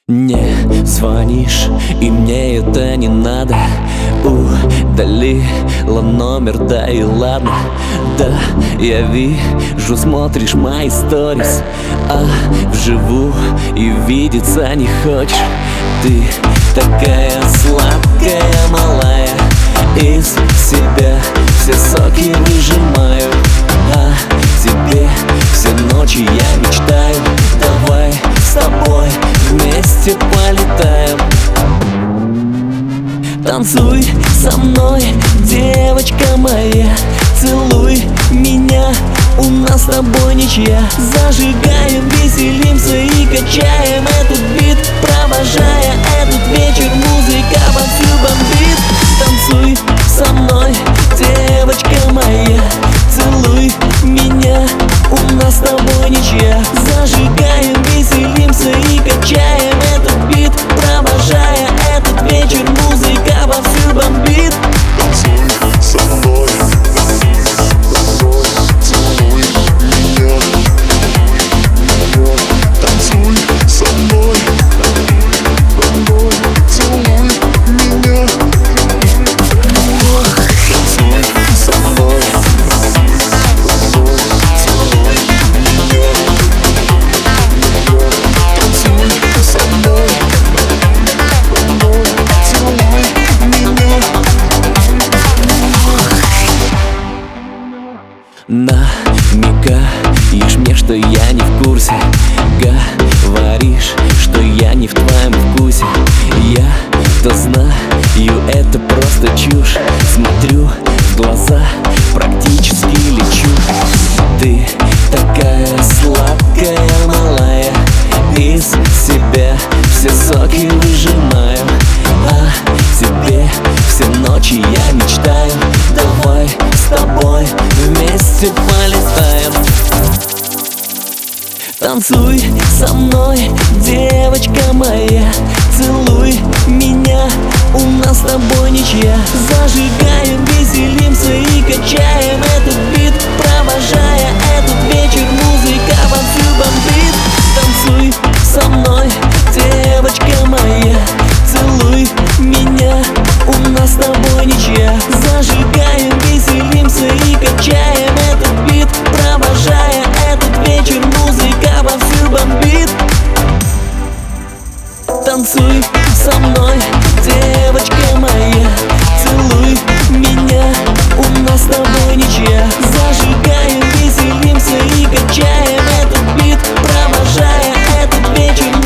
Не звонишь, и мне это не надо. Удалила номер, да и ладно. Да, я вижу, смотришь мои сторис, а вживую и видеться не хочешь. Ты такая сладкая, малая, из себя все соки выжимаю. А тебе все ночи я мечтаю. Давай с тобой вместе полетаем. Танцуй со мной, девочка моя, целуй меня, у нас с тобой ничья. Зажигаем, веселимся и качаем этот бит, провожая этот вечер, музыка вовсю бомбит. Танцуй со мной, девочка моя, целуй меня, у нас с тобой ничья. Зажигаем, веселимся и качаем этот бит, провожая этот вечер, музыка вовсю бомбит. Танцуй со мной, целуй меня. Танцуй со мной, целуй меня. Танцуй со мной, целуй меня. Танцуй со мной, целуй меня. Намекаешь мне, что я не в курсе, говоришь, что я не в твоем вкусе. Я-то знаю, это просто чушь. Смотрю в глаза, практически лечу. Ты такая сладкая, малая, из себя все соки выжимаю. А тебе все ночи я мечтаю. Давай с тобой вместе полетаем. Танцуй со мной, девочка моя, целуй меня, у нас с тобой ничья. Зажигаем, веселимся и качаем этот бит, провожая этот вечер, музыка вовсю бомбит. Танцуй со мной, девочка моя, целуй меня, у нас с тобой ничья. Зажигаем, веселимся и качаем этот бит, провожая этот вечер, музыка вовсю бомбит. Танцуй со мной, девочка моя, целуй меня, у нас с тобой ничья. Зажигаем, веселимся и качаем этот бит, провожая этот вечер,